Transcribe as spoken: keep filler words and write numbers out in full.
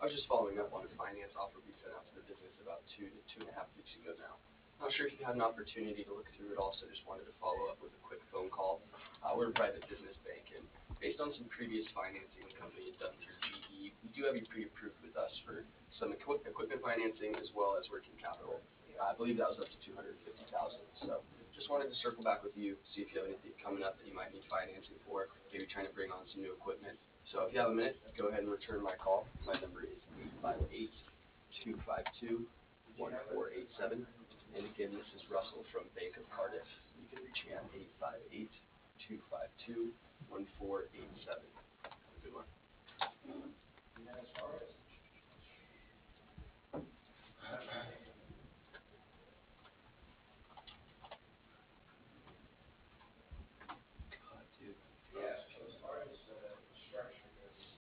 was just following up on a finance offer we sent out to the business about two to two and a half weeks ago now. Not sure if you had an opportunity to look through it all, so just wanted to follow up with a quick phone call. Uh, we're a private business bank, and based on some previous financing the company had done through G E, we do have you pre-approved with us for some equi- equipment financing as well as working capital. Uh, I believe that was up to two hundred fifty thousand dollars. So just wanted to circle back with you, see if you have anything coming up that you might need financing for, maybe trying to bring on some new equipment. So if you have a minute, go ahead and return my call. My number is eight five eight, two five two, one four eight seven. And again, this is Russell from Bank of Cardiff. You can reach me at eight five eight, two five two, one four eight seven.